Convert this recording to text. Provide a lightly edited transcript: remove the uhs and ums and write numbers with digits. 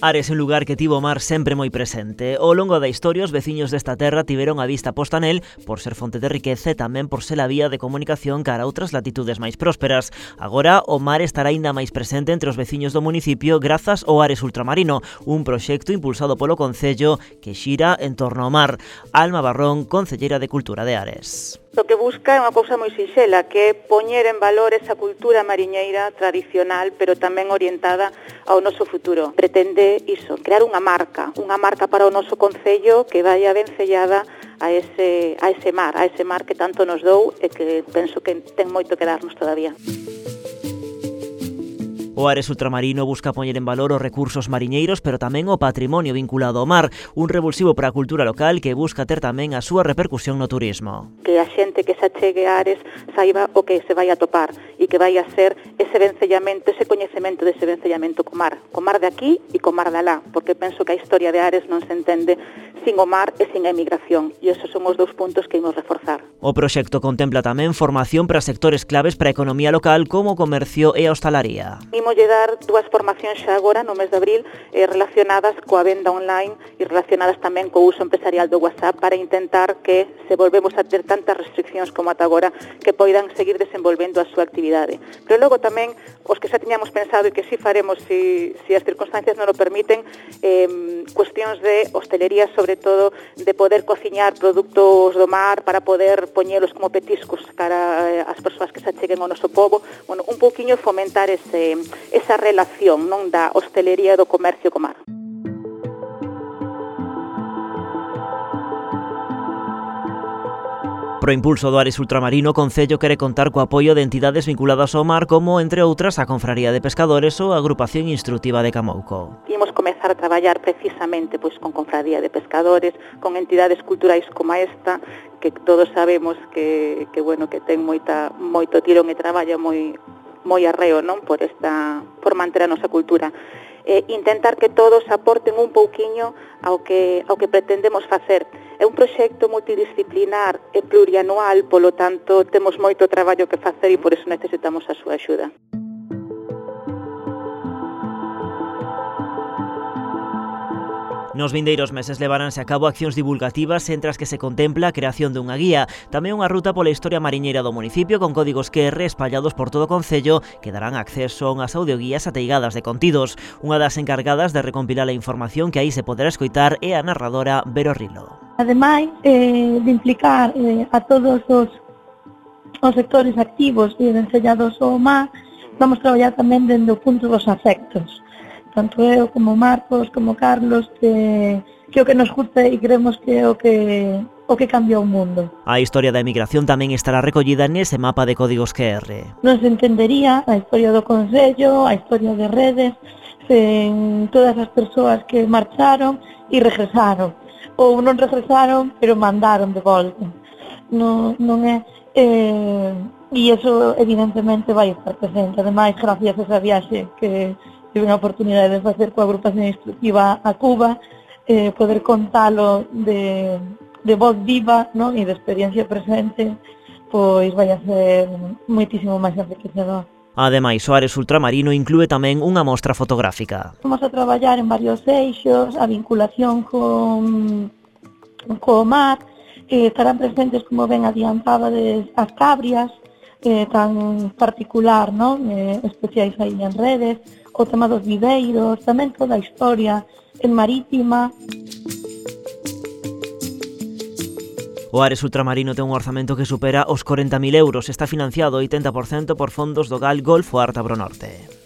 Ares é un lugar que tivo o mar sempre moi presente. Ao longo da historia, os veciños desta terra tiveron a vista posta nel por ser fonte de riqueza e tamén por ser a vía de comunicación cara a outras latitudes máis prósperas. Agora, o mar estará aínda máis presente entre os veciños do municipio grazas ao Ares Ultramarino, un proxecto impulsado polo Concello que xira en torno ao mar. Alma Barrón, concelleira de Cultura de Ares. O que busca é unha cousa moi sinxela, que é poñer en valor esa cultura mariñeira tradicional, pero tamén orientada ao noso futuro. Pretende iso, crear unha marca para o noso concello que vaya vencellada a ese mar que tanto nos dou e que penso que ten moito que darnos todavía. O Ares Ultramarino busca poñer en valor os recursos mariñeiros, pero tamén o patrimonio vinculado ao mar, un revulsivo para a cultura local que busca ter tamén a súa repercusión no turismo. Que a xente que se achegue a Ares saiba o que se vai a topar e que vai a ser ese vencellamento, ese coñecemento dese vencellamento co mar de aquí e co mar de alá, porque penso que a historia de Ares non se entende sin o mar e sin a emigración, e esos son os dous puntos que imos reforzar. O proxecto contempla tamén formación para sectores claves para a economía local como o comercio e a hostalaría. Imoslle dar dúas formacións xa agora no mes de abril relacionadas coa venda online e relacionadas tamén co uso empresarial do WhatsApp para intentar que se volvemos a ter tantas restriccións como ata agora que poidan seguir desenvolvendo a súa actividade. Pero logo tamén os que xa tiñamos pensado e que si faremos se as circunstancias non o permiten, cuestións de hostelería, sobre todo de poder cociñar produtos do mar para poder poñelos como petiscos cara ás persoas que se acheguen ao noso pobo, bueno, un pouquiño fomentar esa relación non da hostelería e do comercio co mar. Pro impulso do Ares Ultramarino, o Concello quere contar co apoio de entidades vinculadas ao mar como, entre outras, a Confraría de Pescadores ou a Agrupación Instrutiva de Camouco. Imos comezar a traballar precisamente con Confraría de Pescadores, con entidades culturais como esta, que todos sabemos que ten moito tirón e traballa moi arreo, non, por manter a nosa cultura. Intentar que todos aporten un pouquiño ao que pretendemos facer. É un proxecto multidisciplinar e plurianual, polo tanto, temos moito traballo que facer e por iso necesitamos a súa axuda. Nos vindeiros meses levaránse a cabo accións divulgativas entre as que se contempla a creación dunha guía, tamén unha ruta pola historia mariñeira do municipio con códigos QR espallados por todo o Concello que darán acceso a unhas audioguías ateigadas de contidos. Unha das encargadas de recompilar a información que aí se poderá escoitar é a narradora Vero Rilo. Ademais de implicar a todos os sectores activos e enseñados ao mar, vamos traballar tamén dende o punto dos afectos. Tanto eu como Marcos, como Carlos, que o que nos gusta e creemos que é o que cambia o mundo. A historia da emigración tamén estará recollida nese mapa de códigos QR. Non se entendería a historia do Concello, a historia de redes, sen todas as persoas que marcharon e regresaron. Ou non regresaron, pero mandaron de volta. Non é... E iso, evidentemente, vai estar presente. Ademais, gracias a esa viaxe que tive a oportunidade de facer coa agrupación instructiva a Cuba, poder contalo de voz viva, non, e de experiencia presente, pois vai a ser moitísimo máis enriquecedor. Ademais, o Ares Ultramarino inclúe tamén unha mostra fotográfica. Vamos a traballar en varios eixos, a vinculación co mar, estarán presentes, como ben adiantabades, as cabrias, tan particular, non? Especiais aí en redes, o tema dos videiros, tamén toda a historia en marítima. O Ares Ultramarino ten un orzamento que supera os 40.000 euros. Está financiado 80% por fondos do GAL Golfo Ártabro Norte.